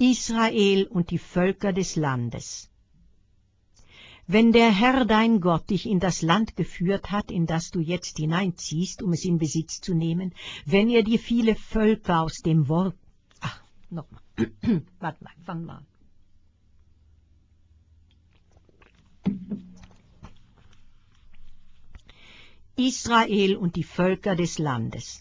Israel und die Völker des Landes. Wenn der Herr dein Gott dich in das Land geführt hat, in das du jetzt hineinziehst, um es in Besitz zu nehmen, wenn er dir viele Völker aus dem Wort... Nochmal. Warte mal, fang mal an. Israel und die Völker des Landes.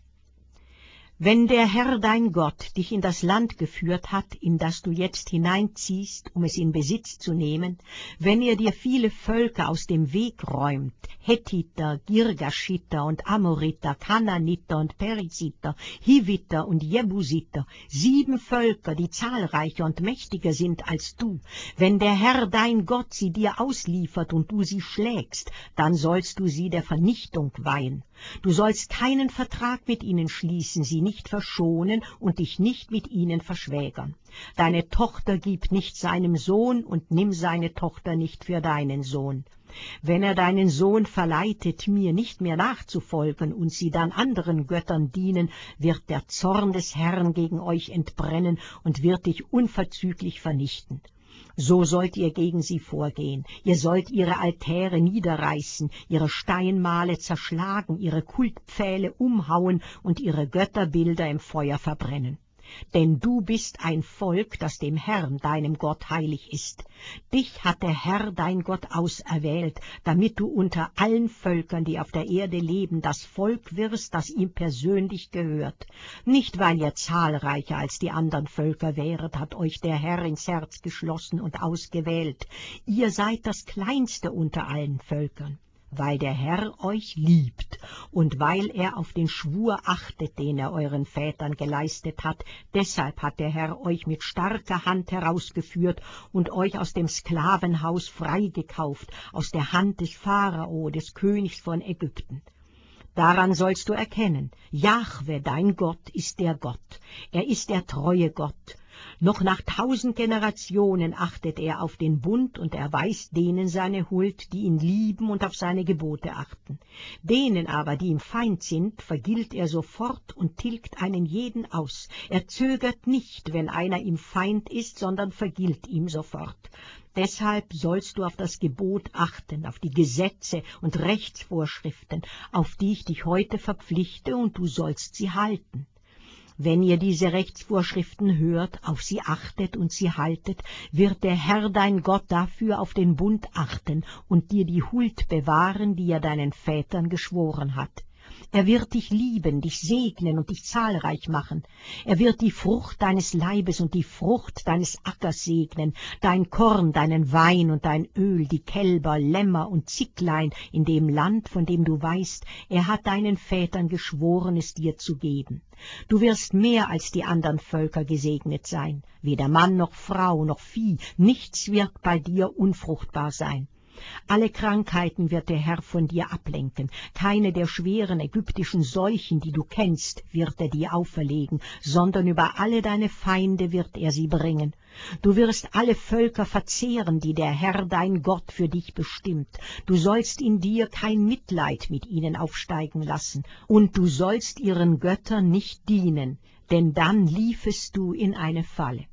Wenn der Herr dein Gott dich in das Land geführt hat, in das du jetzt hineinziehst, um es in Besitz zu nehmen, wenn er dir viele Völker aus dem Weg räumt, Hethiter, Girgashiter und Amoriter, Kanaaniter und Periziter, Hiviter und Jebusiter, 7 Völker, die zahlreicher und mächtiger sind als du, wenn der Herr dein Gott sie dir ausliefert und du sie schlägst, dann sollst du sie der Vernichtung weihen. Du sollst keinen Vertrag mit ihnen schließen, sie nicht verschonen und dich nicht mit ihnen verschwägern. Deine Tochter gib nicht seinem Sohn und nimm seine Tochter nicht für deinen Sohn. Wenn er deinen Sohn verleitet, mir nicht mehr nachzufolgen und sie dann anderen Göttern dienen, wird der Zorn des Herrn gegen euch entbrennen und wird dich unverzüglich vernichten. So sollt ihr gegen sie vorgehen. Ihr sollt ihre Altäre niederreißen, ihre Steinmale zerschlagen, ihre Kultpfähle umhauen und ihre Götterbilder im Feuer verbrennen. Denn du bist ein Volk, das dem Herrn, deinem Gott, heilig ist. Dich hat der Herr, dein Gott, auserwählt, damit du unter allen Völkern, die auf der Erde leben, das Volk wirst, das ihm persönlich gehört. Nicht, weil ihr zahlreicher als die anderen Völker wäret, hat euch der Herr ins Herz geschlossen und ausgewählt. Ihr seid das Kleinste unter allen Völkern. Weil der Herr euch liebt und weil er auf den Schwur achtet, den er euren Vätern geleistet hat, deshalb hat der Herr euch mit starker Hand herausgeführt und euch aus dem Sklavenhaus freigekauft, aus der Hand des Pharao, des Königs von Ägypten. Daran sollst du erkennen, Jahwe, dein Gott, ist der Gott. Er ist der treue Gott. Noch nach 1000 Generationen achtet er auf den Bund und erweist denen seine Huld, die ihn lieben und auf seine Gebote achten. Denen aber, die ihm Feind sind, vergilt er sofort und tilgt einen jeden aus. Er zögert nicht, wenn einer ihm Feind ist, sondern vergilt ihm sofort. Deshalb sollst du auf das Gebot achten, auf die Gesetze und Rechtsvorschriften, auf die ich dich heute verpflichte, und du sollst sie halten. Wenn ihr diese Rechtsvorschriften hört, auf sie achtet und sie haltet, wird der Herr dein Gott dafür auf den Bund achten und dir die Huld bewahren, die er deinen Vätern geschworen hat. Er wird dich lieben, dich segnen und dich zahlreich machen. Er wird die Frucht deines Leibes und die Frucht deines Ackers segnen, dein Korn, deinen Wein und dein Öl, die Kälber, Lämmer und Zicklein in dem Land, von dem du weißt, er hat deinen Vätern geschworen, es dir zu geben. Du wirst mehr als die anderen Völker gesegnet sein. Weder Mann noch Frau noch Vieh, nichts wird bei dir unfruchtbar sein. Alle Krankheiten wird der Herr von dir ablenken. Keine der schweren ägyptischen Seuchen, die du kennst, wird er dir auferlegen, sondern über alle deine Feinde wird er sie bringen. Du wirst alle Völker verzehren, die der Herr dein Gott für dich bestimmt. Du sollst in dir kein Mitleid mit ihnen aufsteigen lassen, und du sollst ihren Göttern nicht dienen, denn dann liefest du in eine Falle.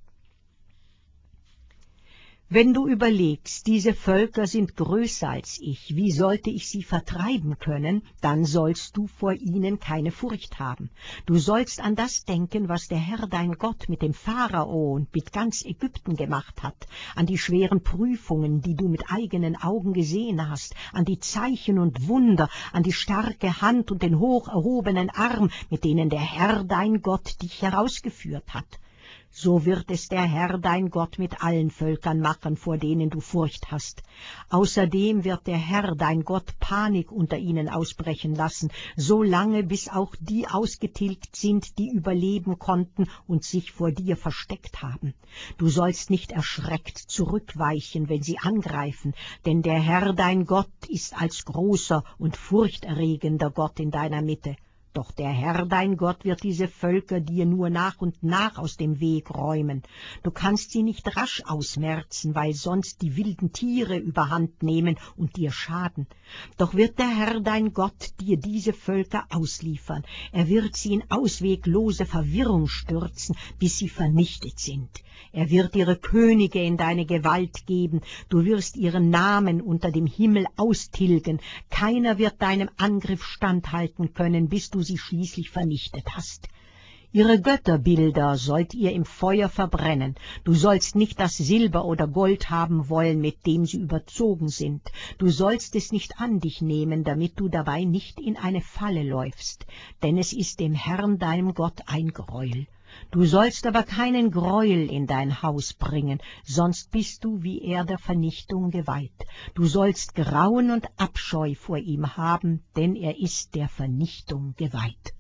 Wenn du überlegst, diese Völker sind größer als ich, wie sollte ich sie vertreiben können, dann sollst du vor ihnen keine Furcht haben. Du sollst an das denken, was der Herr dein Gott mit dem Pharao und mit ganz Ägypten gemacht hat, an die schweren Prüfungen, die du mit eigenen Augen gesehen hast, an die Zeichen und Wunder, an die starke Hand und den hoch erhobenen Arm, mit denen der Herr dein Gott dich herausgeführt hat. So wird es der Herr dein Gott mit allen Völkern machen, vor denen du Furcht hast. Außerdem wird der Herr dein Gott Panik unter ihnen ausbrechen lassen, so lange bis auch die ausgetilgt sind, die überleben konnten und sich vor dir versteckt haben. Du sollst nicht erschreckt zurückweichen, wenn sie angreifen, denn der Herr dein Gott ist als großer und furchterregender Gott in deiner Mitte. Doch der Herr dein Gott wird diese Völker dir nur nach und nach aus dem Weg räumen. Du kannst sie nicht rasch ausmerzen, weil sonst die wilden Tiere überhand nehmen und dir schaden. Doch wird der Herr dein Gott dir diese Völker ausliefern. Er wird sie in ausweglose Verwirrung stürzen, bis sie vernichtet sind. Er wird ihre Könige in deine Gewalt geben. Du wirst ihren Namen unter dem Himmel austilgen. Keiner wird deinem Angriff standhalten können, bis du sie schließlich vernichtet hast. Ihre Götterbilder sollt ihr im Feuer verbrennen. Du sollst nicht das Silber oder Gold haben wollen, mit dem sie überzogen sind. Du sollst es nicht an dich nehmen, damit du dabei nicht in eine Falle läufst, denn es ist dem Herrn deinem Gott ein Greuel. Du sollst aber keinen Greuel in dein Haus bringen, sonst bist du wie er der Vernichtung geweiht. Du sollst Grauen und Abscheu vor ihm haben, denn er ist der Vernichtung geweiht.